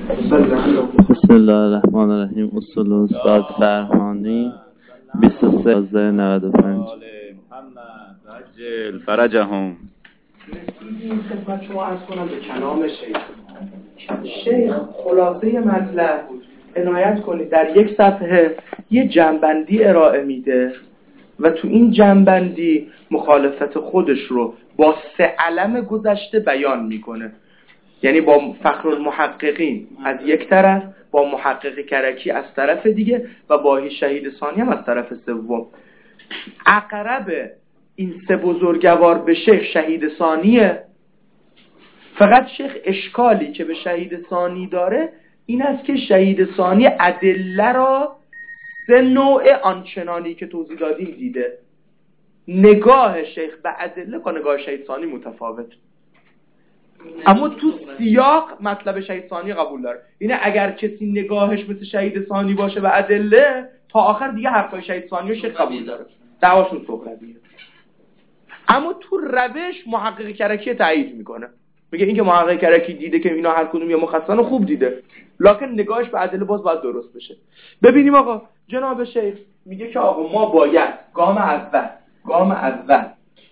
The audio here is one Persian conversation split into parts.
بسم الله الرحمن الرحیم. اصول استاد فرهانی 23/95. عجل فرجهم. خدمت شما عرض کنم به کلام شیخ خلاصه مطلب عنایت کنید. در یک صفحه یه جنبندی ارائه میده و تو این جنبندی مخالفت خودش رو با 3 علم گذشته بیان میکنه. یعنی با فخرالمحققین از یک طرف، با محقق کرکی از طرف دیگه و با شهید ثانی هم از طرف سوم. اقرب این 3 بزرگوار به شیخ شهید ثانیه. فقط شیخ اشکالی که به شهید ثانی داره این است که شهید ثانی ادله را 3 نوع آنچنانی که توضیح دادیم دیده. نگاه شیخ به ادله با نگاه شهید ثانی متفاوت، اما تو سیاق مطلب شهید ثانی قبول داره. اینه اگر کسی نگاهش مثل شهید ثانی باشه و ادله تا آخر دیگه حرفای شهید ثانی رو شیخ قبول داره، دعواشون سخنیه. اما تو روش محقق کرکی تایید میکنه، میگه این که محقق کرکی دیده که اینا هر کدوم یا مخصصن خوب دیده، لکن نگاهش به ادله باز باید درست بشه. ببینیم آقا جناب شیخ میگه که آقا ما باید گام اول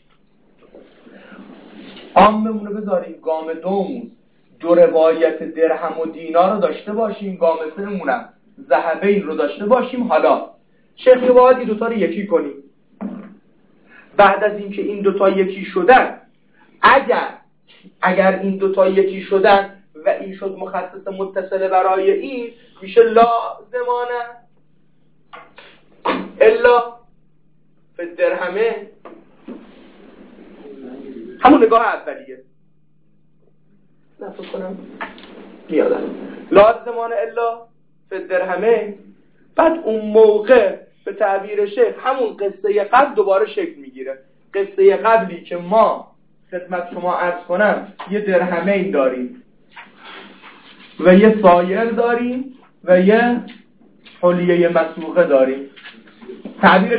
عاممون رو بذاریم، گام دومون 2 روایت درهم و دینار رو داشته باشیم، گام سهمونم ذهبین رو داشته باشیم. حالا شیخ باید این دوتا رو یکی کنیم. بعد از اینکه این دوتا یکی شدن، اگر این دوتا یکی شدن و این شد مخصص متصل برای این، میشه لازمانه الا فی الدرهمه. همون نگاه اولیه نفس کنم میادم لازمانه الا فی الدرهمه. بعد اون موقع به تعبیر شیخ همون قصه قبل دوباره شکل میگیره. قصه قبلی که ما خدمت شما عرض کنم یه درهمین داریم و یه سایر داریم و یه حلیه مسوقه داریم. تعبیر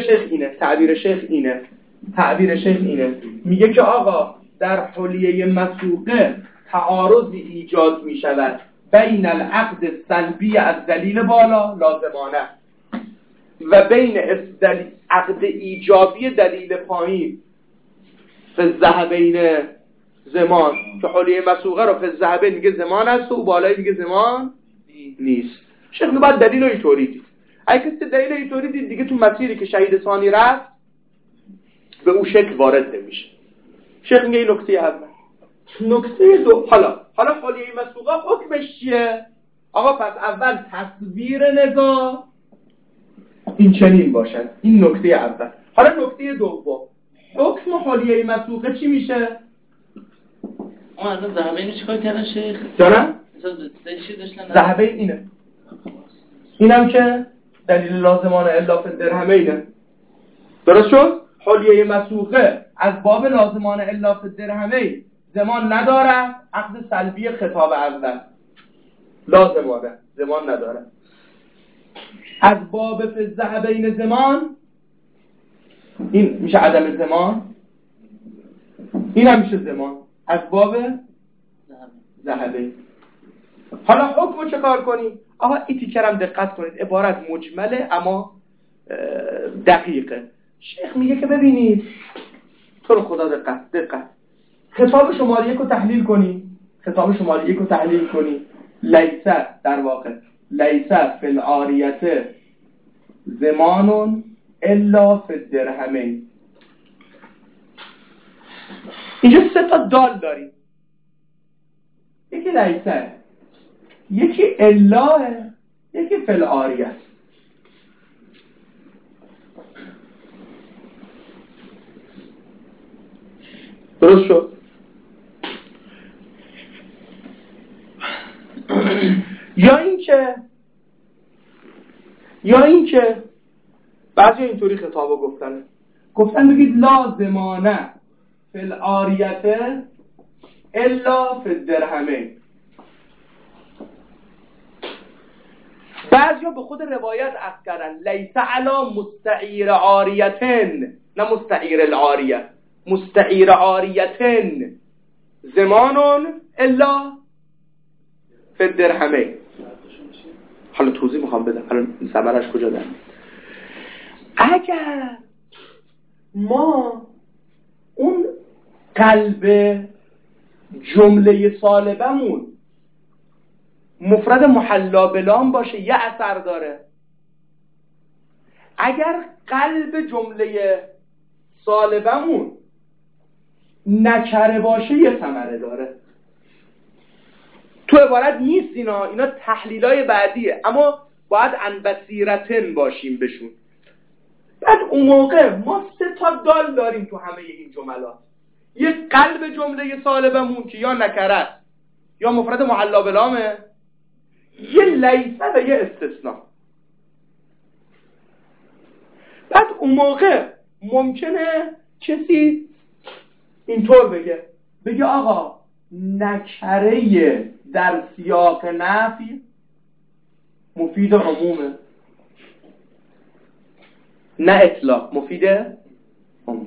شیخ اینه میگه که آقا در حلیه مسوقه تعارضی ایجاد میشود بین العقد سلبی از دلیل بالا لازمانه و بین عقد ایجابی دلیل پایین فالذهبین زمان. که حلیه مسوقه رو فالذهبین میگه زمان است و بالای میگه زمان نیست. شیخ باید دلیل رو اینطوری دید. اگه کسی دلیل اینطوری دید دیگه تو مسیری که شهید ثانی رفت به اون شکل وارد نمیشه. شیخ میگه این نکته اول. نکته دو، حالا حلیه مسوقه حکمش چیه؟ آقا پس اول تصویر نزاع این چنین باشد. این نکته اول. حالا نکته دوم، حکم حلیه مسوقه چی میشه؟ اون از ذهبین چیکار کردن شیخ؟ جانم؟ ذهبین اینه. اینم که دلیل لازمانه الا فی الدرهمه اینه. درست شد؟ حلیه مسوقه از باب لازمانه الا فی الدرهمه زمان نداره، عقد سلبی خطاب اول لازمانه زمان نداره. از باب فی الذهبین زمان این میشه عدم زمان، این هم میشه زمان از باب ذهبین. حالا حکمو چه کار کنیم؟ آقا این تیکرم دقت کنید، عبارت مجمله اما دقیقه. شیخ میگه که ببینید تو رو خدا دقت خطاب شماره 1 رو تحلیل کنی. لیسه در واقع لیسه فی العاریت زمان الا فی الدرهمین. اینجا 3 تا دال داریم، یکی لیسه، یکی الا، یکی فی العاریت. درست شد؟ یا اینکه بعضی اینطوری خطابو گفتن بگید لازمانه فی العاریت الا فی الدرهمین. بعضیا به خود روایت عطف کردن لیس علی مستعیر عاریتن، نه مستعیر العاریه، مستعیر عاریتن زمان الا فی درهمه. حالا توضیح میخوام بدم الان ثمرش کجا دارم. اگر ما اون قلب جمله سالبمون مفرد محلا بلام باشه یه اثر داره. اگر قلب جمله سالبمون نکره باشه یه ثمره داره. تو عبارت نیست اینا تحلیلای بعدیه، اما باید عن بصیرتن باشیم بشون. بعد اون موقع ما 3 دال داریم تو همه این جملات. یه قلب جمله سالبمون که یا نکره است یا مفرد معلا بلامه، یه لیسه و یه استثناء. بعد اون موقع ممکنه کسی اینطور بگه آقا نکره در سیاق نفی مفید عمومه، نه اطلاق، مفید عموم.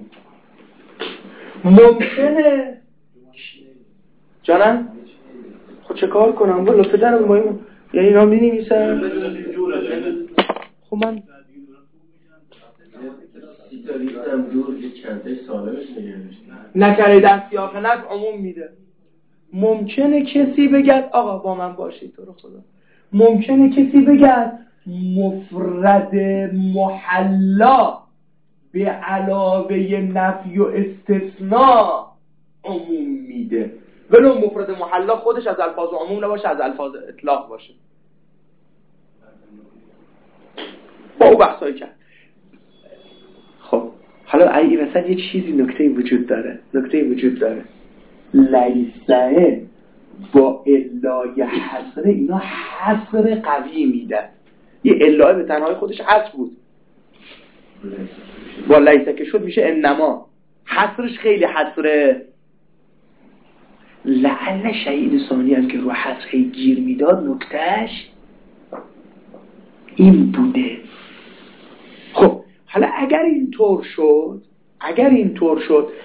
ممکنه جانم خود چه کار کنم والا پدرم بایم یعنی اینا می نویسن. خب من نکره در سیاق نفی عموم میده. ممکنه کسی بگد آقا با من باشید تو رو خدا، ممکنه کسی بگد مفرد محلا به علاوه نفی و استثناء عموم میده، ولو مفرد محلا خودش از الفاظ عموم نباشه، از الفاظ اطلاق باشه. با او بحثایی کرد. خب حالا این وسط یه چیزی نکته وجود داره. لیسه با الای حصر اینا حصر قوی میده. یه الای به تنهای خودش حصر بود، با لیسه که شد میشه انما. حصرش خیلی حصره. لعل شهید ثانی هم که رو حصر خیلی گیر میداد نکتهش این بوده. خب حالا اگر اینطور شد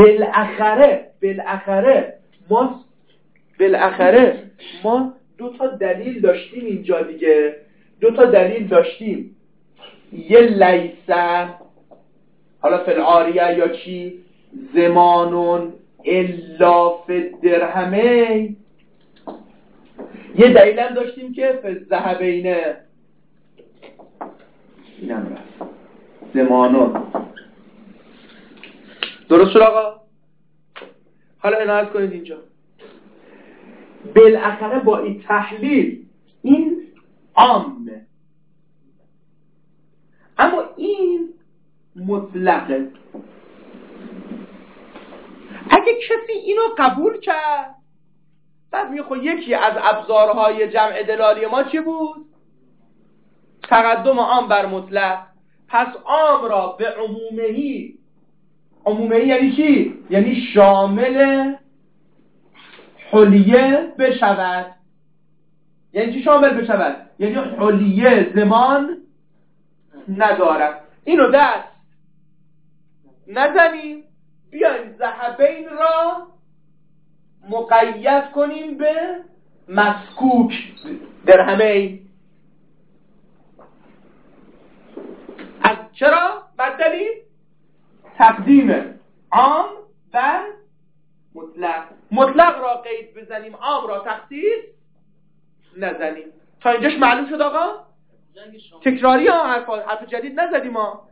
بالاخره ما 2 دلیل داشتیم اینجا دیگه. 2 دلیل داشتیم، یه لیسه حالا فی العاریه یا چی زمانون الا فی درهمه، یه دلیل هم داشتیم که فی الذهبینه. اینم رفت زمانون. درست شد آقا؟ حالا عنایت کنید اینجا بالاخره با این تحلیل این عامه، اما این مطلقه. اگه کسی اینو قبول کرد بعد میگه خب یکی از ابزارهای جمع دلالی ما چی بود؟ تقدم عام بر مطلق. پس عام را به عمومهی یعنی چی؟ یعنی شامل حلیه بشود. یعنی چی شامل بشود؟ یعنی حلیه زمان ندارد. اینو دست نزنیم، بیایم ذهبین را مقید کنیم به مسکوک درهمین. از چرا؟ بدلیم تقدیم عام بر مطلق را قید بزنیم، عام را تخصیص نزنیم. تا اینجاش معلوم شد آقا؟ تکراری ها، حرف جدید نزدیم ها.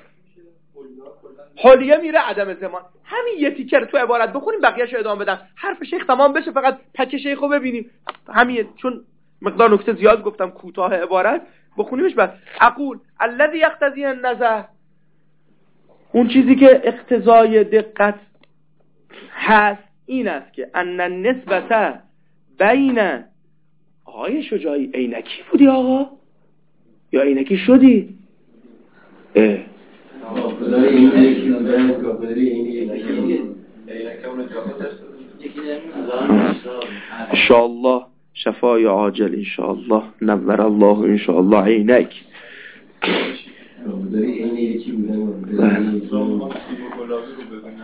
حالیه میره عدم زمان. همین یه تیکر تو عبارت بخونیم بقیه‌شو ادامه بدم، حرف شیخ تمام بشه، فقط پک شیخو ببینیم. همین چون مقدار نکته زیاد گفتم کوتاه عبارت بخونیمش. بعد اقول الذي يقتضي النظر، اون چیزی که اقتضای دقت هست این است که ان النسبت بین آقای شجاعی عینکی بودی آقا یا عینکی شدی؟ انشاءالله شفای عاجل انشاءالله نور الله انشاءالله عینک.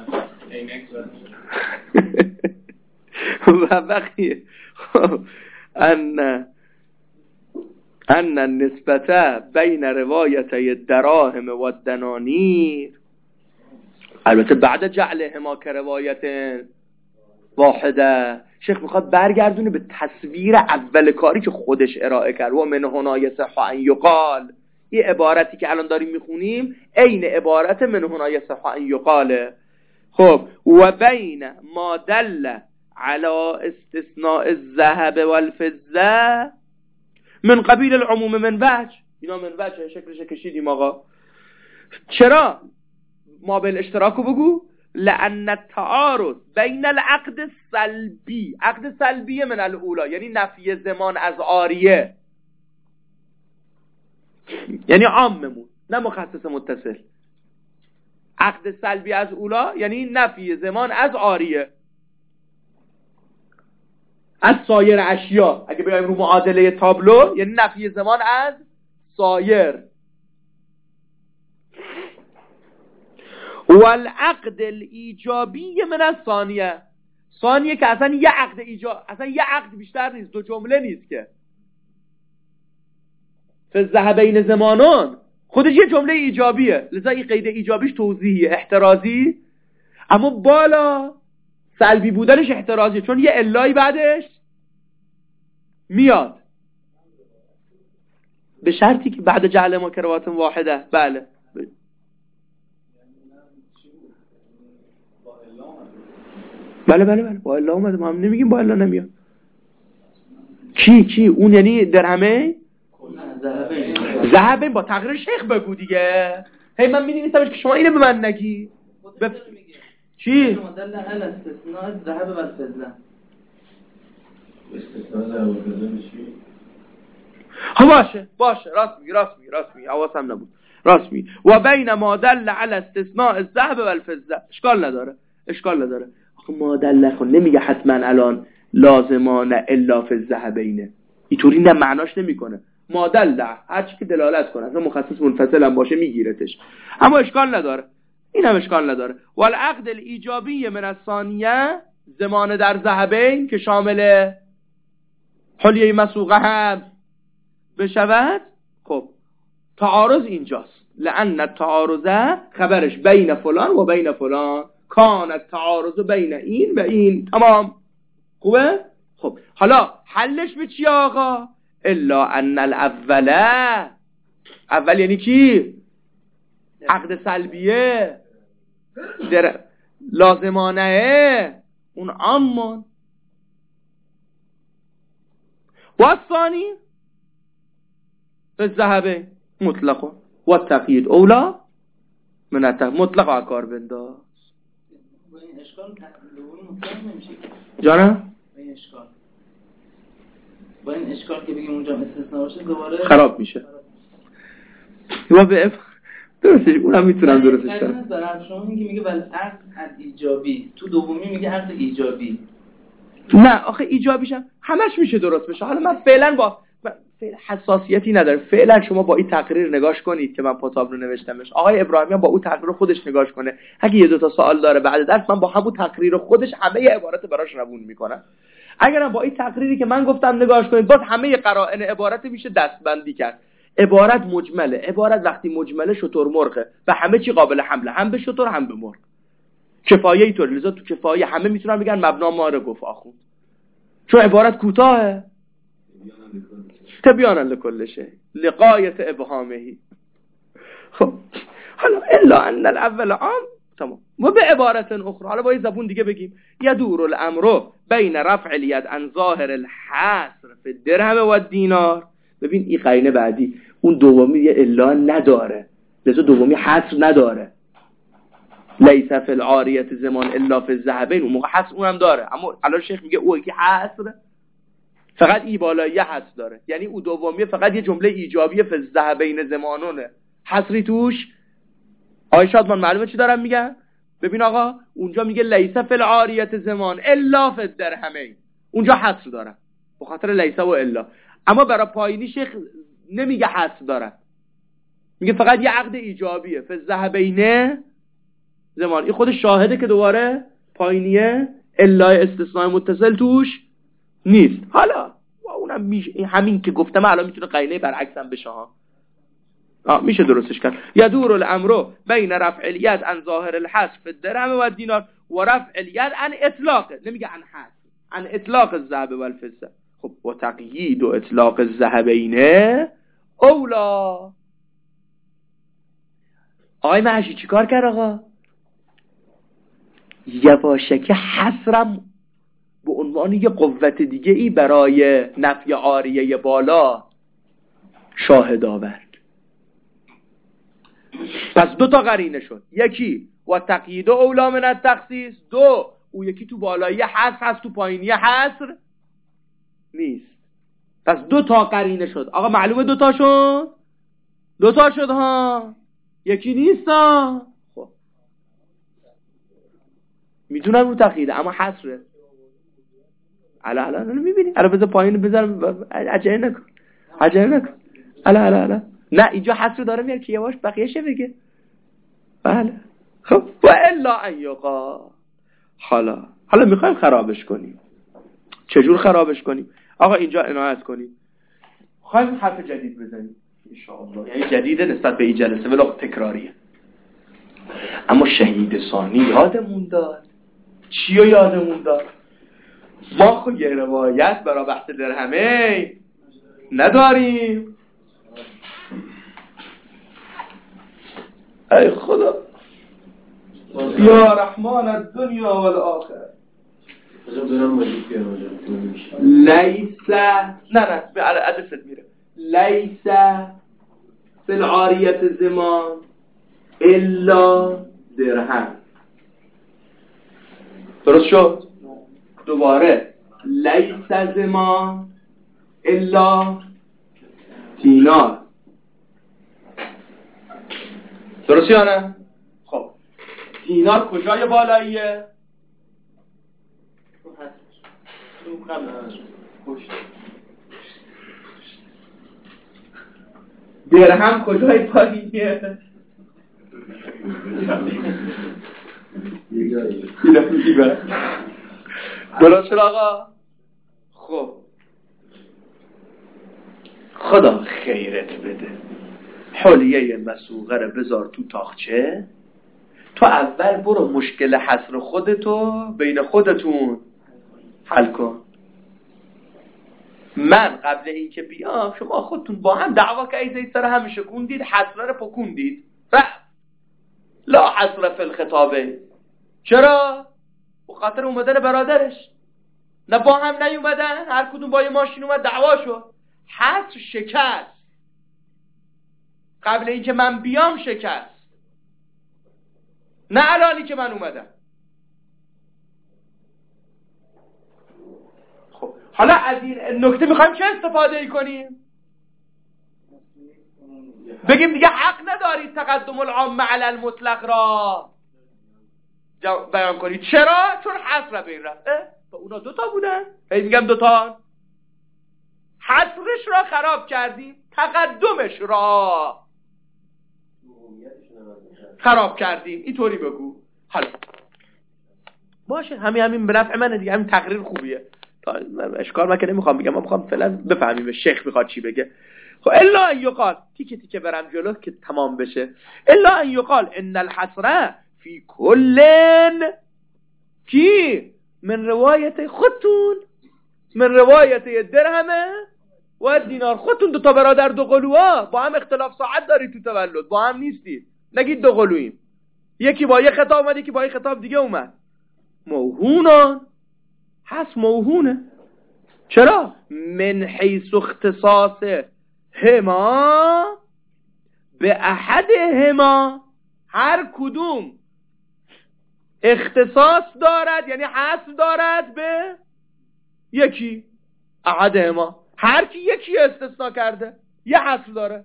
و بقیه ان النسبت بین روایتی الدراهم و الدنانیر، البته بعد جعلهما که روایت واحده. شیخ میخواد برگردونه به تصویر اول کاری که خودش ارائه کرد. و من هنا یصح ان یقال، این عبارتی که الان داریم میخونیم عین عبارت من هنا یصح ان یقاله. خب و بین ما دل على استثناء الذهب والفضه من قبیل العموم من وجه. اینا من وجه شکلش کشیدیم آقا. چرا ما بالاشتراکو بگو؟ لأن التعارض بین العقد السلبی، عقد سلبی من الاولا یعنی نفی زمان از عاریه، یعنی عاممون نه مخصص متصل. عقد سلبی از اولا یعنی نفی زمان از عاریه، از سایر اشیا. اگه بگیم رو معادله تابلو یعنی نفی زمان از سایر. والعقد الایجابی من الثانیه، ثانیه که اصلا یه عقد اصلا یه عقد بیشتر نیست، دو جمله نیست که. فالذهبین زمانون خودش یه جمله ایجابیه، لذا این قید ایجابیش توضیحی احترازی، اما بالا سلبی بودنش احترازیه چون یه الایی بعدش میاد، به شرطی که بعد جعل ما کروات واحده. بله بله بله بله با الا اومده، ما هم نمیگیم با الا نمیاد. کی اون یعنی درهمه ذهبین با تغییر شیخ بگو دیگه. هی من می‌نویسمش که شما اینو به من نگی. چی؟ مدل علی استثناء الذهب والفضه. استثناء الذهب والفضه چی؟ راست میگی حواسم نبود. راست میگی. و بین ما دل علی استثناء الذهب والفضه اشکال نداره. آخه ما دل نمیگه حتما الان لازمان الا فی الذهبین، اینطوری نه معناش نمیکنه. ما دل هر چی که دلالت کنه اصلا مخصص منفصل هم باشه میگیرتش، اما اشکال نداره. این هم اشکال نداره. والعقد الایجابی من الثانیه، زمان در ذهبین که شامل حلیه مسوقه هم بشود. خب تعارض اینجاست. لأن التعارض خبرش بین فلان و بین فلان، کان التعارض بین این و این. تمام خوبه؟ خب حالا حلش به چی آقا؟ الا ان اول یعنی کی؟ عقد سلبیه لازمانه اون عامان. و الثانی الذهب مطلقا و التقیید اولا من مطلقا کار بنداز. با این اشکال مطلق نمیشه جانم؟ با این اشکال که بگیم اونجا استثناء باشه دوباره خراب میشه. و به درستش اونم میتونم درستش کنم. دارم شما میگه والعقد ایجابی، تو دومی میگه عقد ایجابی. نه آخه ایجابیشم همش میشه درست بشه. حالا من فعلا با حساسیتی نداره. فعلا شما با این تقریر نگاش کنید که من پاتاب رو نوشتمش. آقای ابراهیمی با اون تقریر خودش نگاش کنه. اگه یه دو تا سوال داره بعد درس من با همون تقریر خودش همه عبارت براش روون میکنم. اگرم با این تقریری که من گفتم نگاش کنید باز همه قرائن عبارت میشه دستبندی کرد. عبارت مجمله. عبارت وقتی مجمله شتر مرغه و همه چی قابل حمله، هم به شتر هم به مرغ. کفایه اینطور، لذا تو کفایه همه میتونن بگن مبنا ما رو گفت آخوند، چون عبارت کوتاهه. تبیانا لکل شیء لغایت ابهامه. خب حالا الا ان الاول عام تمام. و به عبارت اخرى، حالا با یه زبون دیگه بگیم، یدور الامر بین رفع الید عن ظاهر الحصر فی الدرهم و الدینار. ببین این قرینه بعدی اون دومی یه الا نداره، لذا دومی حصر نداره. لیس فی العاریه زمان الا فی الذهبین، اون موقع حصر اونم داره، اما الان شیخ میگه او یکی حصر فقط ای بالایی حصر داره، یعنی او دومیه فقط یه جمله ایجابیه فی الذهبین زمانونه، حصری توش. آقای شادمان معلومه چی دارم میگن؟ ببین آقا اونجا میگه لیس فی العاریه زمان الا فی الدرهمین، اونجا حصر داره به خاطر لیس و الا، اما برای پایینی شیخ نمیگه حصر داره، میگه فقط یه عقد ایجابیه فی الذهبین زمان. این خود شاهده که دوباره پایینیه الا استثناء متصل توش نیست. حالا و اونم میشه همین که گفتم الان میتونه قرینه برعکس هم بشه ها. میشه درستش کرد. یدور الامر بین رفع الید عن ظاهر الحذف في الدرهم و الدینار و رفع الید عن اطلاق، نمیگه عن حذف، عن اطلاق الذهب و الفضه. خب و تقیید و اطلاق الذهبین اولا. آقای معشی چی کار کرد آقا؟ یواشکی حصرم به عنوان یه قوت دیگه ای برای نفی عاریه بالا شاهد آورد. پس 2 تا قرینه شد. یکی و تقیید اولا من التخصیص، 2 او یکی تو بالایی حصر هست تو پایینی حصر نیست. پس 2 تا قرینه شد. آقا معلومه 2 تا شد؟ 2 تا شد ها، یکی نیست ها. خب میدونم رو تقییده اما حصره. الان میبینی؟ الان بذار پایین بذارم، عجله نکن. الان نه اینجا حصر داره میاره که یواش بقیه‌شه بگه. بله خب و الا ان یقا. حالا میخوایم خرابش کنیم. چجور خرابش کنیم؟ آقا اینجا عنایت کنیم. خواهیم حرف جدید بزنیم ان شاء الله، یعنی جدیده نسبت به این جلسه ولی تکراریه. اما شهید ثانی یادمون داد. چیو یادمون داد؟ ما خب یه روایت برای بحث درهمه نداریم. ای خدا یا رحمان الدنیا و الاخره. لیس نه به عدست میره. لیس فی العاریت زمان الا درهم. درست شد؟ دوباره لیس زمان الا دینار. درست یا نه؟ خب دینار کجای بالاییه؟ درهم کجای پایینیه؟ درست شد آقا؟ خب خدا خیرت بده. حلیه مسوقه رو بذار تو تاخچه. تو اول برو مشکل حصر خودتو بین خودتون حل کن. من قبل اینکه بیام شما خودتون با هم دعوا کردید، سر هم شکوندید، حصر رو پکوندید. لا حصر فی الخطابه. چرا؟ به خاطر اومدن برادرش. نه با هم نیومدن، هر کدوم با یه ماشین اومد دعوا شد. حصر شکست. قبل اینکه من بیام شکست، نه الانی که من اومدم. خب حالا از این نکته میخوایم چه استفاده ای کنیم؟ بگیم دیگه حق ندارید تقدم العام علی المطلق را بیان کنید. چرا؟ چون حصر بین رفت. با اونا 2 تا بودن. میگم 2 تا. حصرش را خراب کردیم، تقدمش را خراب کردیم. اینطوری بگو. حالا باشه، همین به نفع منه دیگه. همین تقریر خوبیه. اشکال من که نمیخوام بگم، من میخوام فعلا بفهمیم شیخ میخواد چی بگه. خب الا ان یقال، تیکه برم جلو که تمام بشه. الا ان یقال ان الحصر فی کل کی من روایت خودتون، من روایت درهمه و دینار. خودتون 2 تا برادر 2 قلوها با هم اختلاف ساعت دارید تو تولد، با هم نیستید. نگید 2 قلویم، یکی با یه خطاب اومد یکی با یه خطاب دیگه اومد. موهونان هست، موهونه. چرا؟ من حیث اختصاص هما به احد هما، هر کدوم اختصاص دارد یعنی حصر دارد به یکی. احد هما هر کی یکی استثناء کرده یه حصر داره.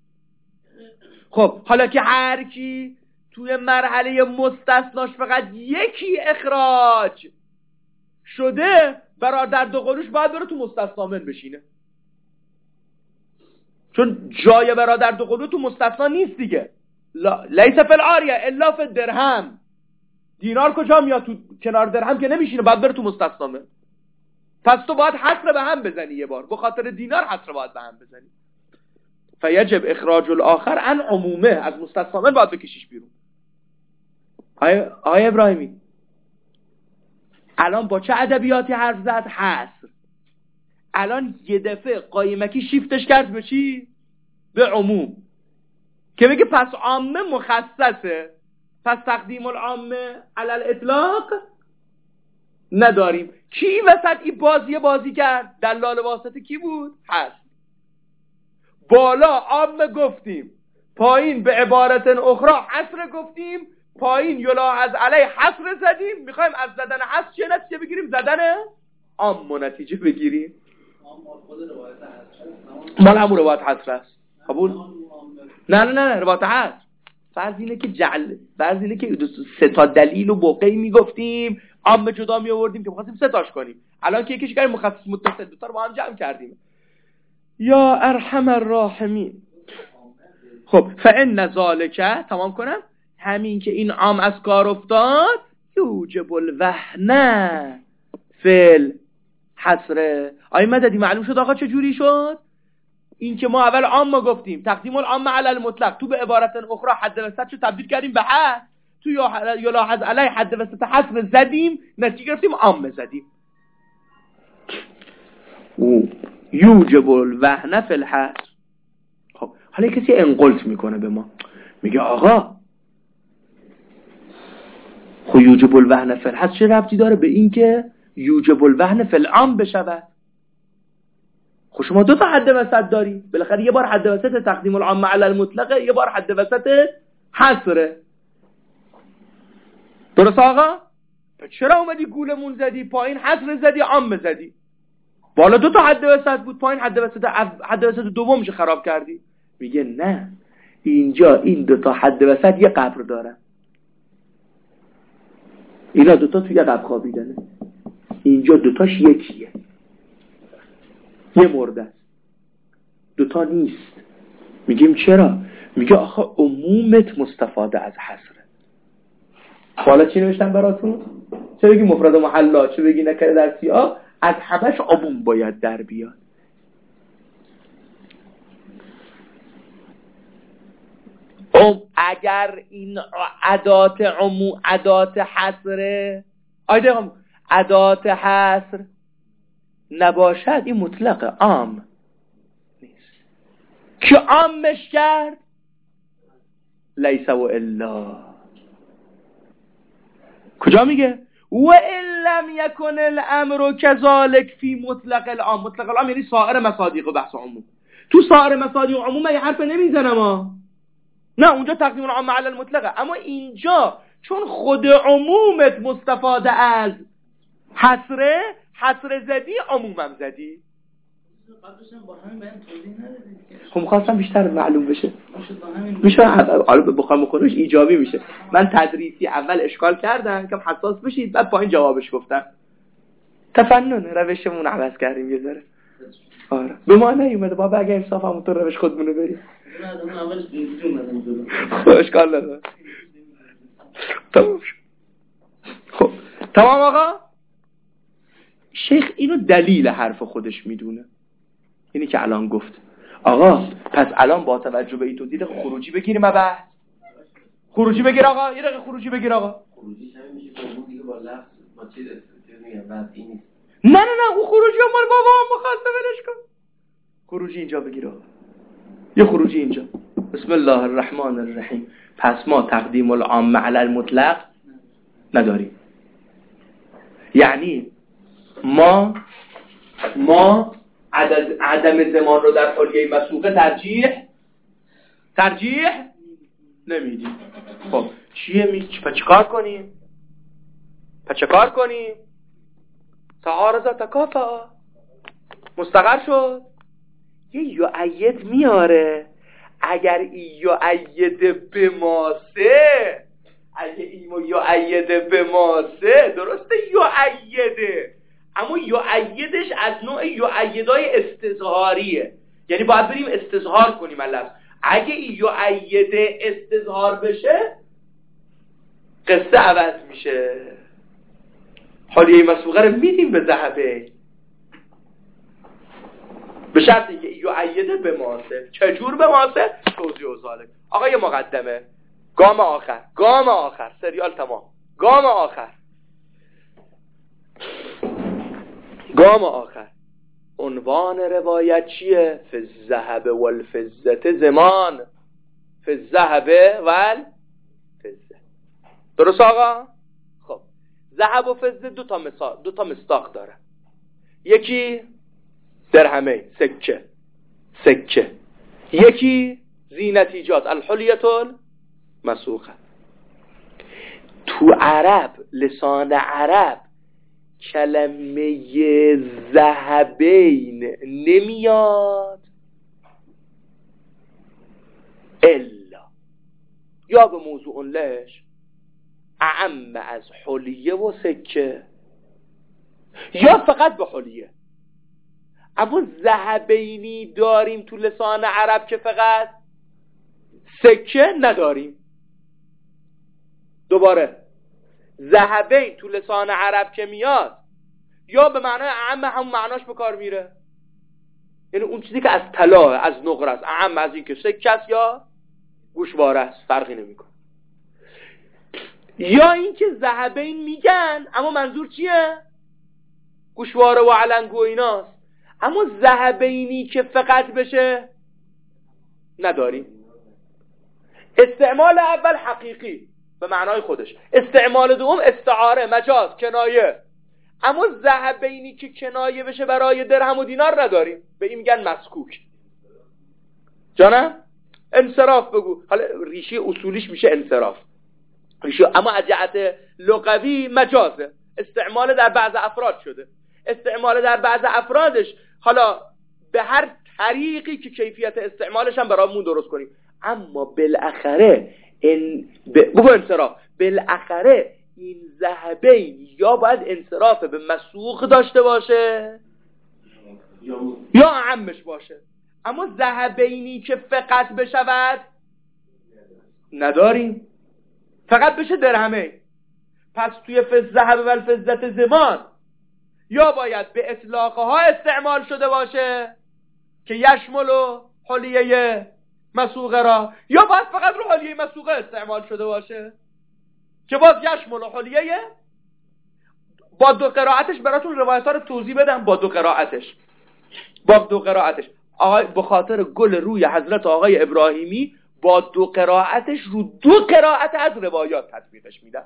خب حالا که هر کی توی مرحله مستثناش فقط یکی اخراج شده، برادر 2 قلوش باید بره تو مستثنا بشینه، چون جای برادر 2 قلو تو مستثنا نیست دیگه. لیس فی العاریه الا فی الدرهم. دینار کجا میاد؟ تو کنار درهم که نمیشینه، باید بره تو مستثنا. پس تو باید حصر به هم بزنی یه بار، به خاطر دینار حصر باید به هم بزنی. فیجب اخراج الاخر عن عمومه، از مستثنا باید بکشیش بیرون. آقای ابراهیمی الان با چه ادبیاتی حرف زد؟ حصر. الان یه دفعه قایمکی شیفتش کرد به چی؟ به عموم، که بگه پس عامه مخصصه، پس تقدیم العامه علی الاطلاق نداریم. کی وسط این بازی کرد؟ دلال واسطه کی بود؟ هست. بالا عامه گفتیم، پایین به عبارت اخرى حصر گفتیم، پایین یلاحظ علی حصر زدیم. میخوایم از زدن حصر چه نتیجه بگیریم؟ زدن عام نتیجه بگیریم. مال همون روایت حصر است. قبول؟ نه روایت حصر. فرض اینه که سه تا دلیل و بقیه میگفتیم، عام جدا می آوردیم که می‌خواستیم سه تاش کنیم. الان که یکیش کردیم مخصص متصل، دو تا رو با هم جمع کردیم. یا ارحم الراحمین. خب فإن ذالک، تمام کنم، همین که این عام از کار افتاد، یوجب الوهن فی الحصر. آیا مددی معلوم شد آقا چه جوری شد؟ این که ما اول عام گفتیم، تقدیم العام علی المطلق، تو به عبارت اخرى حد وسط شو تبدیل کردیم به حد، تو یلاحظ علی حد وسط حصر زدیم، نتیجه گرفتیم عام زدیم. یوجب الوهن فی الحصر. خب حالا کسی انقلت میکنه به ما، میگه آقا خب یوجب الوهن فی الحصر چه ربطی داره به این که یوجب الوهن فی العام بشود؟ خب شما دو تا حد وسط داری، بالاخره یه بار حد وسط تقدیم العام علی المطلق، یه بار حد وسط حصره. درست آقا؟ چرا اومدی گولمون زدی؟ پایین حصر زدی، عام زدی. بالا دو تا حد وسط بود، پایین حد وسط دومش خراب کردی. میگه نه، اینجا این دو تا حد وسط یه قبر دارن، اینا دو تا توی یه قبر خوابیدنه، اینجا دو تاش یکیه، یه مرده است، دو تا نیست. میگیم چرا؟ میگه آخه عمومت مستفاده از حصره. حالا چی نوشتم براتون؟ چه بگی مفرد و محلا، چه بگی نکره در سیاق، از همش عموم باید در بیاد. اگر این ادات حصره، ادات حصر نباشد، این مطلق عام نیست. که عامش کرد لیس و الا، کجا میگه؟ و ان لم یکن الامر كذلك فی مطلق العام. مطلق العام یعنی سایر مصادیق و بحث عموم. تو سایر مصادیق و عموم یه حرف نمیزنم نه، اونجا تقدیم العام علی المطلقه، اما اینجا چون خود عمومت مستفاده از حصر زدی، عمومم زدی. قبلش هم با همین بیان توضیح ندادید که خب می‌خواستم بیشتر معلوم بشه. میشه حالا بخوام بخونش ایجابی میشه. من تدریسی اول اشکال کردم که حساس بشید، بعد پایین جوابش گفتم. تفنن روشمون عوض کردیم یه ذره. آره به ما نیومده، بابا اگه انصاف همونطور روش خودمونو بریم. نه اولش اینجوری اومدم جلو. اشکال نداره. خب تمام آقا. شیخ اینو دلیل حرف خودش میدونه، اینی که الان گفت. آقا پس الان با توجه به این توضیح خروجی بگیریم. بحث خروجی بگیر آقا، یه دقیقه خروجی بگیر آقا. خروجی همین میشه که اون دیگه با لفظ با چیز میگم بعد این نیست. نه اون خروجی مال بابا مخاطب ولش کن. خروجی اینجا بگیر آقا، یه خروجی اینجا. بسم الله الرحمن الرحیم. پس ما تقدیم العام علی المطلق نداریم، یعنی ما عدم زمان رو در حالیه مسوقه ترجیح نمیدیم. خب چیکار کنیم؟ تعارض تکافؤ مستقر شد، یه یؤید میاره. اگر این یؤید به ماسه، درسته یؤیده، اما یؤیدش از نوع یؤیدای استظهاریه، یعنی باید بریم استظهار کنیم لفظ. اگه یؤید استظهار بشه قصه عوض میشه. حالیه مسبوقه رو میدیم به ذهبه، به شرطی که یعیده به ماسه. چجور به ماسه؟ توضیح و ذالک. آقا یه مقدمه. گام آخر سریال تمام. گام آخر عنوان روایت چیه؟ فی الذهب والفضة زمان. فی الذهب والفضة. درست آقا؟ خب ذهب و فضه دو تا مصداق داره. یکی درهمه سکه. یکی زینتیجات الحلیة المسوقه. تو عرب، لسان عرب، کلمه ذهبین نمیاد الا یا به موضوع لهش اعم از حلیه و سکه یا فقط به حلیه. اما ذهبینی داریم تو لسان عرب که فقط سکه نداریم. دوباره ذهبین تو لسان عرب که میاد یا به معنای اعم همون معناش به کار میره، یعنی اون چیزی که از طلا، از نقره است، اعم از این که سکه است یا گوشواره است، فرقی نمیکنه. یا این که ذهبین میگن اما منظور چیه؟ گوشواره و علنگ و ایناست. اما ذهبینی که فقط بشه نداریم. استعمال اول حقیقی به معنای خودش، استعمال دوم استعاره، مجاز، کنایه. اما ذهبینی که کنایه بشه برای درهم و دینار نداریم، به این میگن مسکوک. جانم؟ انصراف بگو. حالا ریشه اصولیش میشه انصراف ریشه، اما از جهت لغوی مجازه، استعمال در بعض افراد شده. استعمال در بعض افرادش حالا به هر طریقی که کیفیت استعمالش هم برامون درست کنیم، اما بالاخره بگو انصراف، بالاخره این ذهبین یا باید انصراف به مسوق داشته باشه یا اعمش باشه. اما ذهبینی که فقط بشود نداریم، فقط بشه درهمه. پس توی الذهب و الفضة زمان یا باید به اطلاقها استعمال شده باشه که یشمل و حلیه مسوقه را، یا باید فقط رو حلیه مسوقه استعمال شده باشه که باز یشمل و حلیه. با دو قرائتش براتون روایت ها رو توضیح بدم. با دو قرائتش آقای به خاطر گل روی حضرت آقای ابراهیمی با دو قرائتش رو دو قرائت از روایات تطبیقش میدن.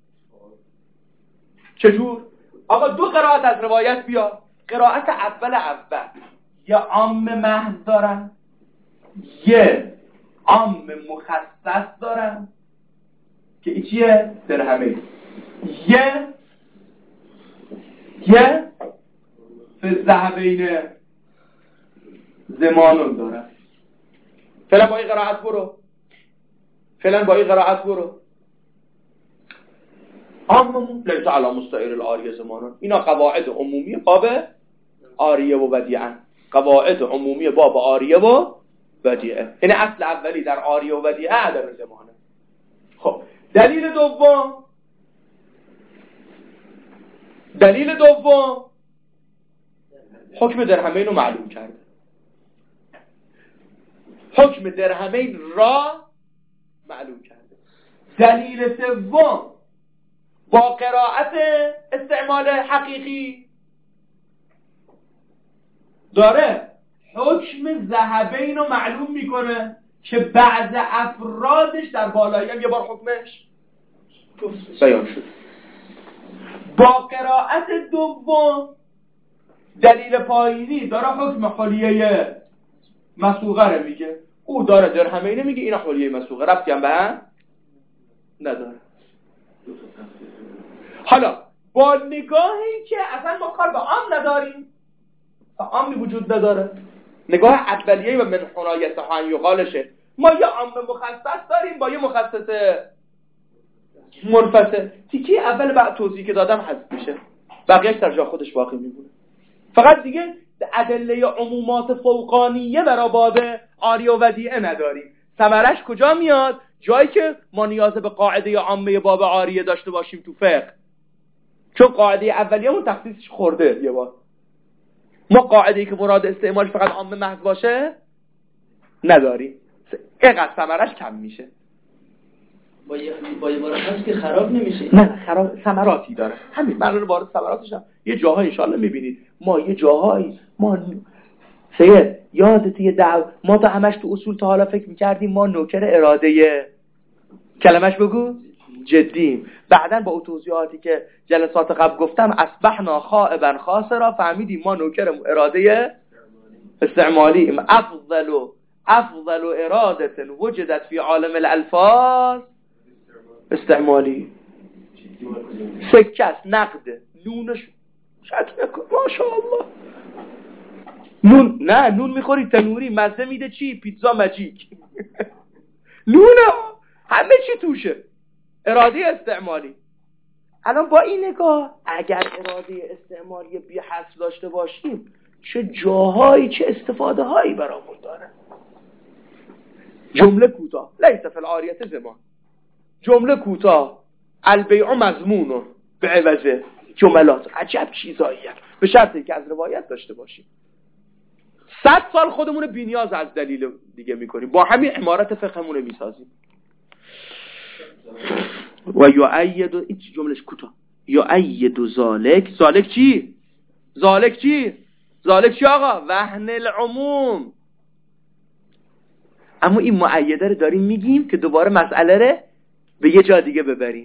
چجور؟ آقا دو قرائت از روایت بیا. قرائت اول یه عام محض دارن، یه عام مخصص دارن که این چیه؟ درهمه. یه فی الذهبین زمانون دارن. فعلا با این قرائت برو. عاممون لیس علی مستعیر العاریه زمانون. اینا قواعد عمومی باب عاریه و بدیعه. قواعد عمومی باب عاریه و بدیعه. این اصل اولی در عاریه و بدیعه عدم زمانه. خب دلیل دوم حکم درهمین رو معلوم کرده. حکم درهمین را معلوم کرده. دلیل سوم با قرائت استعمال حقیقی داره حکم ذهبین رو معلوم میکنه که بعض افرادش در بالایی هم یه بار حکمش بیان شد. با قرائت دوم دلیل پایینی داره حکم حلیه مسوقه رو میگه. او داره درهمینه میگه، اینا حلیه مسوقه ربطی هم به هم نداره. حالا با نگاهی که اصلا ما کار به عام نداریم، عامی وجود نداره، نگاه اولیه و من حنایت ها یقالشه، ما یه عام مخصص داریم با یه مخصص منفصل. تیکه اول بعد توضیح که دادم حذف میشه، بقیه‌اش در جا خودش باقی میمونه. فقط دیگه ادله عمومات فوقانیه برای باب عاریه و ودیعه نداریم. ثمرش کجا میاد؟ جایی که ما نیاز به قاعده عامه باب عاریه داشته باشیم تو فقه، چون قاعده اولیه‌مون تخصیصش خورده یه بار. ما قاعده‌ای که مراد استعمال فقط عام محض باشه نداریم، اینقدر ثمرش کم میشه. با یه بارش که خراب نمیشه. نه خراب، ثمراتی داره. همین من رو وارد ثمراتش هم یه جاهای انشالله میبینید. ما یه جاهایی سید یادت ما تا همش تو اصول تا حالا فکر میکردیم ما نوکر اراده کلمش بگو جدیم. بعداً با توضیحاتی که جلسات قبل گفتم اصبحنا خائبا خاسرا فهمیدیم ما نوکر اراده استعمالی. افضل اراده وجدت فی عالم الالفاظ استعمالی. سکس نقده نونش شک نکن ماشاءالله. نون میخوری تنوری مزه میده چی؟ پیتزا ماجیک. نونه همه چی توشه. اراده استعمالی. الان با این نگاه اگر اراده استعمالی بی حصر داشته باشیم چه جاهایی چه استفاده هایی برامون داره. جمله کوتاه لیس فی العاریة زمان. جمله کوتاه البیع مضمون به عوض جملات. عجب چیزایی هست به شرطی که از روایت داشته باشیم. 100 سال خودمون بی‌نیاز از دلیل دیگه میکنیم، با همین عمارت فقهمون رو میسازیم. و یؤید این جملهش کوتاه یؤید ذالک چی؟ ذالک چی آقا؟ وهن العموم. اما این مؤیده رو داریم میگیم که دوباره مسئله رو به یه جا دیگه ببریم.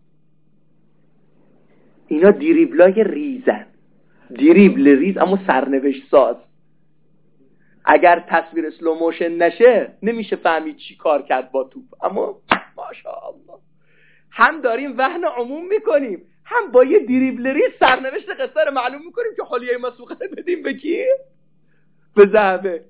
اینا دریبلای ریزن، دریبل ریز اما سرنوشت ساز. اگر تصویر اسلو موشن نشه نمیشه فهمید چی کار کرد با توپ. اما ماشاءالله هم داریم وهن عموم میکنیم، هم با یه دریبل ریز سرنوشت قصه رو معلوم میکنیم که حلیه مسوقه بدیم به کی؟ به ذهبه.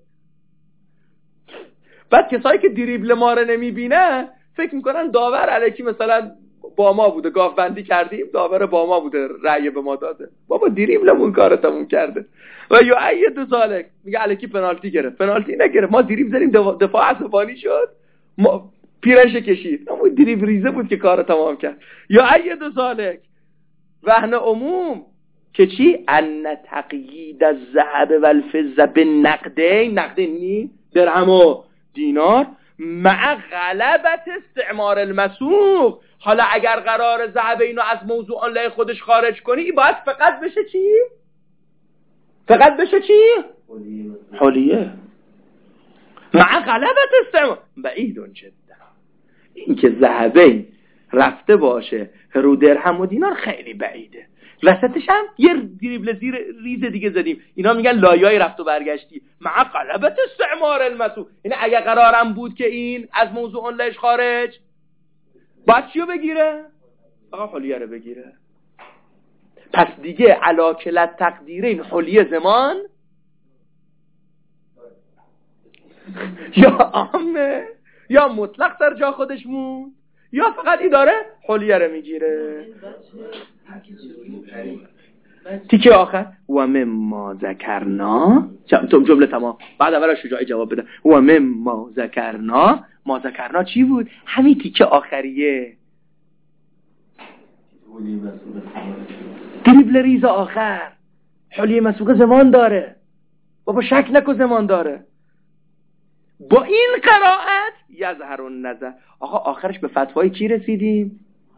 بعد کسایی که دریبل ما رو نمیبینه فکر میکنن داور الکی مثلا با ما بوده، گاف بندی کردیم داور با ما بوده رأی به ما داده. بابا دریبلمون کارتمون کرده. و یؤید ذالک میگه الکی پنالتی گرفت، پنالتی نگرفت، ما دریبل زدیم دفاع عصبانی شد، ما پیرش کشید، اما دریبل ریزه بود که کار تمام کرد. یؤید ذالک وهن عموم که چی؟ ان تقیید الذهب والفضه بالنقدین، نقدین درهم و دینار، مع غلبت استعمار المسوق. حالا اگر قرار ذهب اینو از موضوع آنلاین خودش خارج کنی این باید فقط بشه چی؟ فقط بشه چی؟ حلیه. مع غلبت استعمار بعیدون جدا. این که ذهبین رفته باشه رو درهم و دینار خیلی بعیده. وسطش هم یه دریبل زیر ریز دیگه زدیم. اینا میگن لایه‌ای رفت و برگشتی. مع غلبت استعمار المسوق. یعنی اگه قرارم بود که این از موضوع آنلاینش خارج باید چیو بگیره؟ فقط حلیه رو بگیره. پس دیگه علاکلت تقدیره این حلیه زمان یا عامه یا مطلق در جا خودش موند یا فقط این داره حلیه رو میگیره. تیکه آخر و مما ذکرنا جمله تمام. بعد اول شجاعی جواب بده. و مما ذکرنا، ما ذکرنا چی بود؟ همین تیکه آخریه، دریبل ریز آخر. حلیه مسوقه زمان داره بابا، شک نکن زمان داره. با این قرائت یظهر النظر. آقا آخرش به فتوای کی رسیدیم؟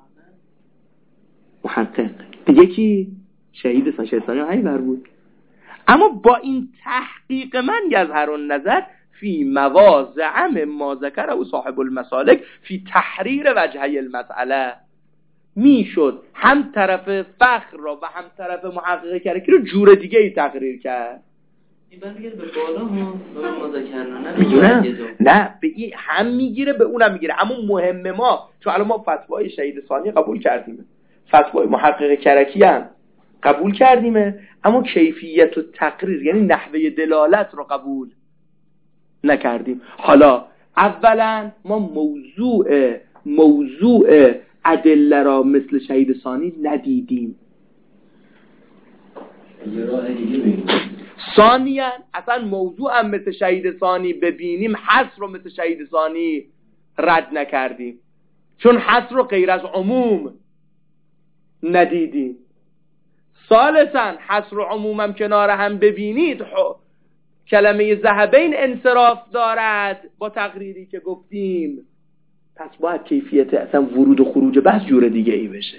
محقق دیگه کی؟ شهید ثانی همین بر بود. اما با این تحقیق من یظهر النظر فی مواضع ما ذکر او صاحب المسالک فی تحریر وجهی المسئله. میشد هم طرف فخر را و هم طرف محقق کرکی رو جور دیگه ای تقریر کرد. این برمیگره به بالا ها ما ذکرنا نه به این هم میگیره به اونم میگیره. اما مهم ما چون الان ما فتوای شهید ثانی قبول کردیم، فتوای محقق کرکی هم قبول کردیم، اما کیفیت و تقریر یعنی نحوه دلالت رو قبول نکردیم. حالا اولا ما موضوع ادله را مثل شهید ثانی ندیدیم. ثانیاً اصلا موضوع هم مثل شهید ثانی ببینیم حصر رو مثل شهید ثانی رد نکردیم، چون حصر رو غیر از عموم ندیدیم. ثالثا حصر و عمومم کنار هم ببینید کلمه ذهبین انصراف دارد با تقریری که گفتیم، پس باید کیفیت اصلا ورود و خروج بحث جور دیگه ای بشه.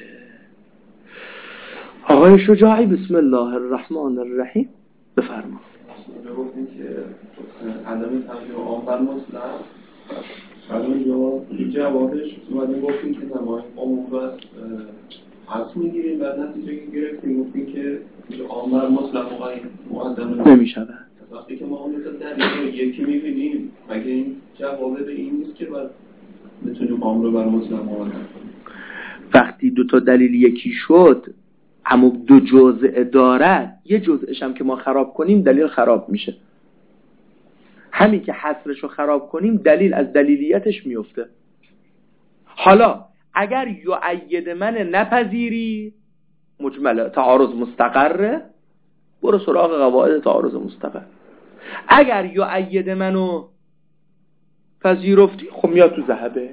آقای شجاعی بسم الله الرحمن الرحیم بفرما. گفتیم که عدم تغییر عام بر مطلق، الان یا جوابش اومدیم گفتیم که نمای عموم رو از حس میگیریم و نتیجه که گرفتیم گفتیم که عام بر مطلق مقدم نمیشه. وقتی که ما اون تا دلیل یکی میبینیم مگه این جوابه به این نیست که باید بتونیم عام رو بر مطلق مقدم کنیم؟ وقتی دو تا دلیل یکی شد اما دو جزء دارد، یه جزءش هم که ما خراب کنیم دلیل خراب میشه. همین که حصرش رو خراب کنیم دلیل از دلیلیتش میفته. حالا اگر یؤید من نپذیری مجمله تعارض مستقره، برو سراغ قواعد تعارض مستقر. اگر یؤید منو پذیرفتی خب میاد تو ذهبه.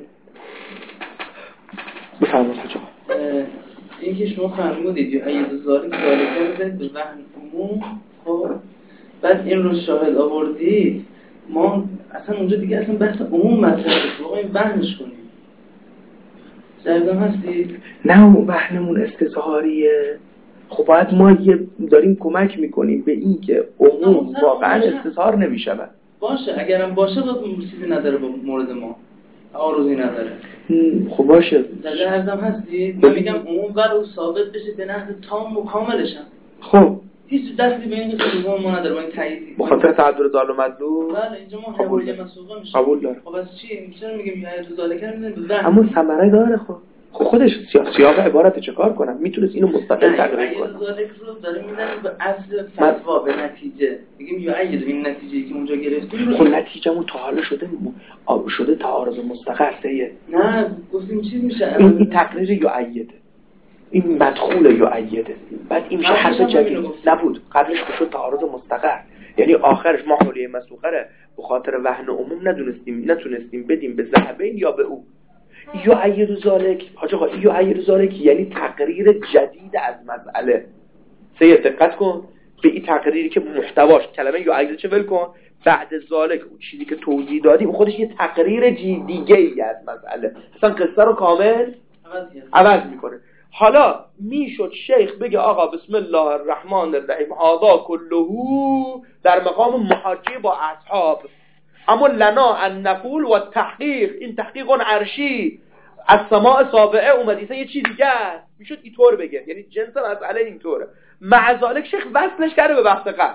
بفرمایید حاجا. این که شما فرمودید یؤید ذالک ذالک به وهن عموم، خب بعد این رو شاهد آوردید، ما اصلا اونجا دیگه اصلا بحث عموم مطرح نیست، واقعا این وهنش کنیم. شاهدم هستید؟ نه اون وهنمون استظهاریه. خب باید ما داریم کمک میکنیم به این که عموم واقعا استظهار نمیشه. باشه اگرم باشه چیزی نداره با مورد ما، عارضی نداره. خب باشه. در ارزم هستید؟ من میگم عموم ولو ثابت بشه به نحو تام و کاملشم. خب هیچ دستی به این قصه دوم ما نداره، با این تایید بخاطر تعذر دال و مطلوب. بله اینجا ما حوالی مسوقه میشه. قبول داره. خب از چی؟ چرا میگیم یؤید ذالک میذاریم به اما ثمره داره. خب خودش سیاق عبارت چه کار کنم؟ میتونست اینو مستقل تغییر کنه. ذالک رو داره میذاریم به اصل فتوا، به نتیجه. میگیم یؤید این نتیجه‌ای که اونجا گرفتیم. خب نتیجه‌مون تا حالا شده تعارض مستقر سیه. نه گفتیم چی میشه؟ این تقریر یؤیده. این مدخول یؤیده. بعد این میشه حرف جدید نبود. قبلش شد تعارض مستقر. یعنی آخرش ما حوله مسوقه به خاطر وهن عموم نتونستیم بدیم به ذهبین یا به او. یؤید ذالک حاج آقا، یؤید ذالک یعنی تقریر جدید از مسئله. سید دقت کن به این تقریری که محتواش کلمه یؤید چه ول کن، بعد ذالک اون چیزی که توضیح دادیم خودش یه تقریر دیگه ای از مسئله، اصلا قصه رو کامل عوض میکنه. حالا میشد شیخ بگه آقا بسم الله الرحمن الرحیم هذا کله در مقام محاجه با اصحاب، اما لنا ان نقول و تحقیق، این تحقیق عرشی از سماع سابعه اومدیسه یه چیز دیگه است، میشد اینطور بگه، یعنی جنس مسئله اینطوره. مع ذالک شیخ وصلش کرده به بحث قبل،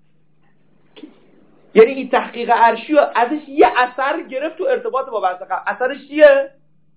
یعنی این تحقیق عرشی و ازش یه اثر گرفت تو ارتباط با بحث قبل. اثرش چیه؟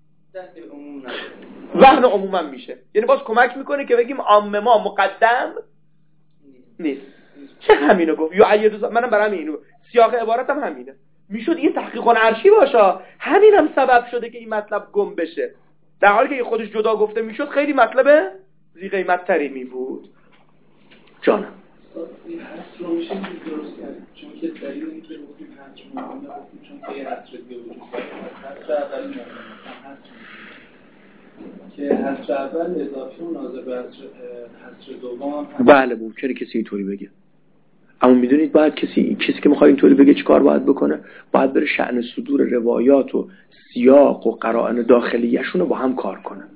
وهن عموما میشه، یعنی باز کمک میکنه که بگیم عام ما مقدم نیست. چه همینو گفت یؤید، منم برام اینو سیاق عبارتم همینه. میشد این تحقیق عرشی باشه، همینم سبب شده که این مطلب گم بشه، در حالی که خودش جدا گفته میشد خیلی مطلب ذی قیمت تری می بود. جانم این حصر رو میشه درست کرد، چون که دلیل این که گفتیم حصر مهمه گفتیم چون که یه حصر دیگه وجود داره. حصر اولی مهمه، حصر که حصر اول اضافی و ناظر به حصر دوم. بله ممکنه کسی اینطوری بگه، اما میدونید باید کسی که میخواد اینطوری بگه چیکار باید بکنه؟ باید بره شأن صدور روایات و سیاق و قرائن داخلیشون رو با هم کار کنه.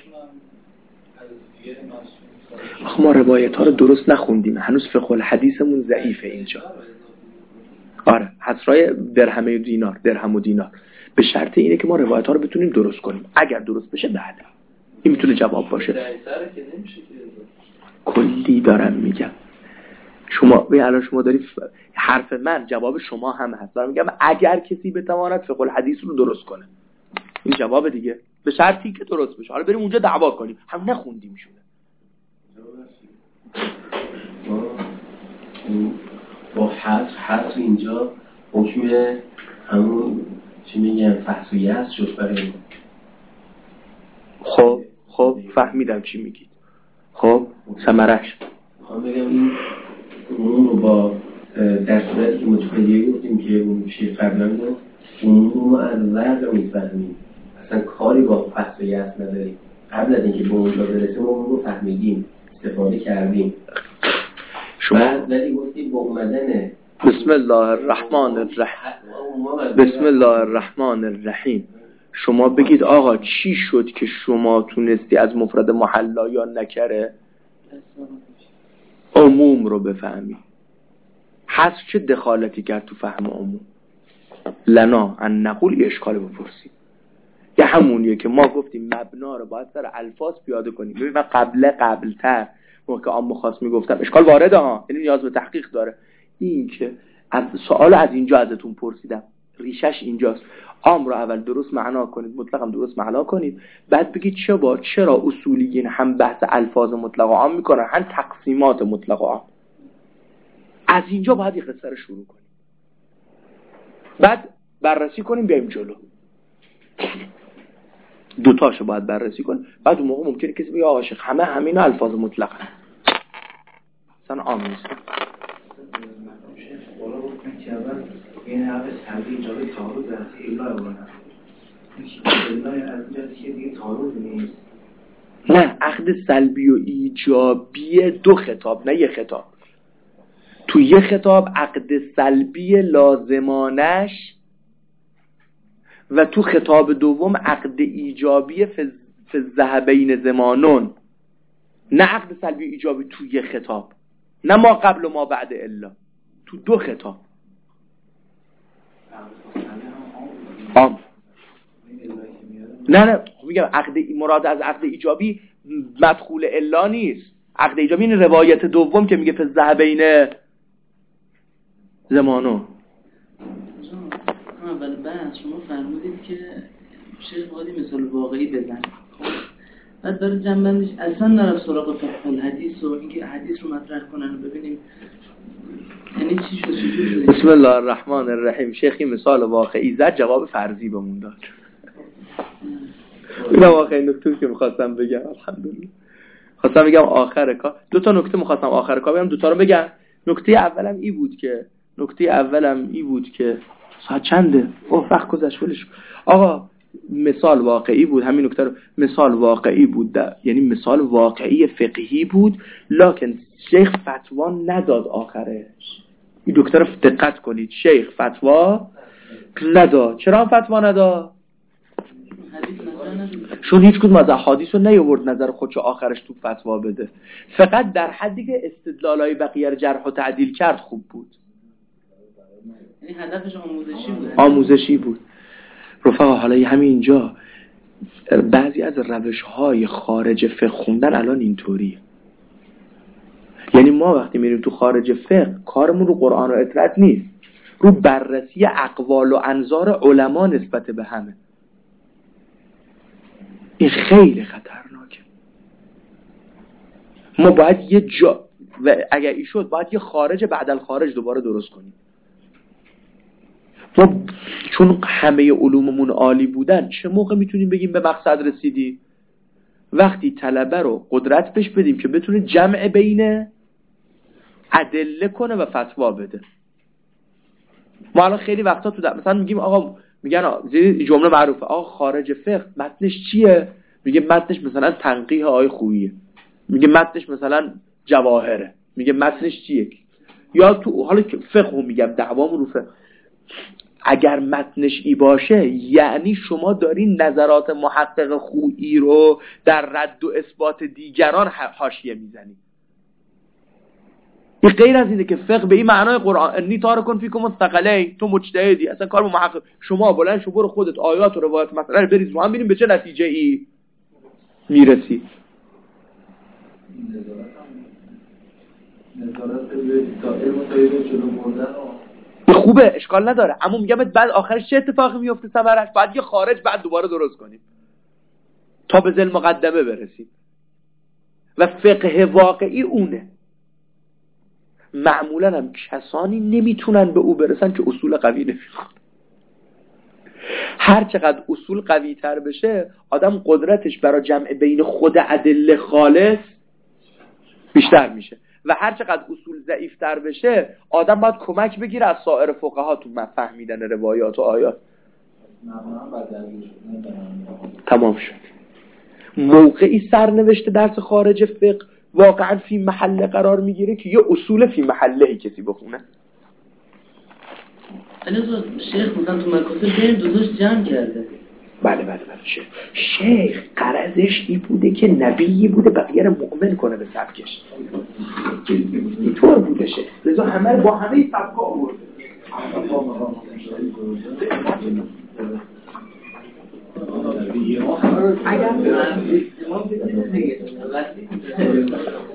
آخه ما روایت ها رو درست نخوندیم، هنوز فقه الحدیثمون ضعیفه اینجا. آره حصرای درهم و دینار به شرط اینه که ما روایت ها رو بتونیم درست کنیم. اگر درست بشه بعد این میتونه جواب باشه. کلی دارم میگم، شما الان شما دارید حرف من جواب شما هم هست، دارم میگم اگر کسی بتواند فقه الحدیث رو درست کنه، این جواب دیگه، به شرطی که درست بشه. حالا بریم اونجا دعوا کنیم، هم نخوندیم شونه. با حصر اینجا حکم همون چی میگن فحص و یأس شد برای خب فهمیدم چی میگید. خب ثمرش میخوام بگم این اون رو با در صورتی که متخیلی گفتیم که اون شیخ قبلا گفت اون رو ما از وضع میفهمیم، اصلا کاری با فحص و یأس نداریم. قبل از اینکه به اونجا برسیم اون رو فهمیدیم، استفاده کردیم. شما ولی گفتیم با اومدن بسم الله الرحمن الرحیم، بسم الله الرحمن الرحیم، شما بگید آقا چی شد که شما تونستی از مفرد محلا یا نکره عموم رو بفهمی؟ حذف چه دخالتی کرد تو فهم عموم؟ لنا ان نقول یه اشکال بپرسیم. یه همونیه که ما گفتیم مبنا رو باید سر الفاظ پیاده کنیم. ببین من قبلتر موقع عام خاص میگفتم اشکال وارده ها، یعنی نیاز به تحقیق داره. این که از سوال از اینجا ازتون پرسیدم، ریشش اینجاست. عام رو اول درست معنا کنید، مطلق هم درست معنا کنید، بعد بگید چرا اصولیین هم بحث الفاظ مطلق و عام میکنن، هم تقسیمات مطلق و عام. از اینجا باید یه قصه رو شروع کنیم، بعد بررسی کنیم بیایم جلو. دوتاشو باید بررسی کنیم. بعد اون موقع ممکنه کسی بگه آقا شیخ همین الفاظ مطلق هست، اصلا عام نیست. بالا گفتن که اول این حرف سلبی ایجاب تعارض از ایلا بودن. ایلا از اینجاست که دیگه تعارض نیست. نه، عقد سلبی و ایجابی دو خطاب، نه یه خطاب. تو یه خطاب عقد سلبی لازمانش و تو خطاب دوم عقد ایجابی فی الذهبین زمانون. نه عقد سلبی ایجابی تو یه خطاب، نه ما قبل و ما بعد الا، تو دو خطاب. نه میگم عقد مراد از عقد ایجابی مدخول الا نیست. عقد ایجابی این روایت دوم که میگه فی الذهبین زمانون. اول بحث شما فرمودید که شیخ بخوادی مثال واقعی بزن، بعد برای جنبندش اصلا نرفت سراغ فقه الحدیث و اینکه حدیث رو مطرح کنن و ببینیم یعنی چی شد. بسم الله الرحمن الرحیم. شیخی مثال واقعی زد، جواب فرضی بهمون داد. این واقعی نکته که میخواستم بگم. الحمدلله خواستم بگم آخر کار دو تا نکته میخواستم آخر کار بگم، دو تا رو بگم. نکته اولم ای بود که ساعت چنده؟ وقت گذشت ولش. آقا مثال واقعی بود، همین نکته رو مثال واقعی بود، یعنی مثال واقعی فقهی بود، لکن شیخ فتوا نداد آخرش. این نکته رو دقت کنید، شیخ فتوا نداد. چرا فتوا نداد؟ چون هیچ کدوم از احادیث رو نیاورد نظر خودشو آخرش تو فتوا بده. فقط در حدی که استدلالای بقیه رو جرح و تعدیل کرد خوب بود. یعنی هدفش آموزشی بود. رفقا حالا همینجا بعضی از روش‌های خارج فقه خوندن الان اینطوریه. یعنی ما وقتی میریم تو خارج فقه کارمون رو قرآن و اطرت نیست، رو بررسی اقوال و انظار علما نسبت به همه. این خیلی خطرناکه. ما باید یه جا و اگر این شد باید یه خارج بعد الخارج دوباره درست کنیم. ما چون همه علوممون عالی بودن چه موقع میتونیم بگیم به مقصد رسیدی؟ وقتی طلبه رو قدرت بهش بدیم که بتونه جمع بین ادله کنه و فتوا بده. ما الان خیلی وقتا تو مثلا میگیم آقا میگن جمله معروفه آقا خارج فقه متنش چیه؟ میگه متنش مثلا تنقیح آیه خوییه، میگه متنش مثلا جواهره، میگه متنش چیه؟ یا تو حالا فقه میگم دعوامون رو فقه، اگر متنش ای باشه یعنی شما دارین نظرات محقق خویی رو در رد و اثبات دیگران حاشیه میزنی. این غیر از اینه که فقه به این معنای قرآن انی تارکن فیکم الثقلین، تو مجتهدی، اصلا کار با محقق شما بلند شو برو خودت آیات و روایات مثلا رو بریز رو هم ببینیم به چه نتیجه ای میرسی. نظارت به علم و تایید جلو بردن خوبه، اشکال نداره، اما میگم بعد آخرش چه اتفاقی میفته ثمرش؟ بعد یه خارج بعد دوباره درست کنیم تا به ذل مقدمه برسیم. و فقه واقعی اونه. معمولا هم کسانی نمیتونن به او برسن که اصول قوی نمیخوان. هر چقدر اصول قوی تر بشه آدم قدرتش برای جمع بین خود ادله خالص بیشتر میشه و هر چقدر اصول ضعیف تر بشه آدم باید کمک بگیره از سایر فقها تو فهمیدن روایات و آیات. تمام شد. موقعی سرنوشت درس خارج فقه واقعا فی محله قرار میگیره که یه اصول فی محله کسی بخونه. شیخ مثلا تو مکاسب بین دوتاش جمع کرده. بله شیخ غرضش این بوده که نبیی بوده بقیه رو مؤمن کنه به سبکش. اینطور بوده شیخ، لذا همه با همه سبکا آورده. اگر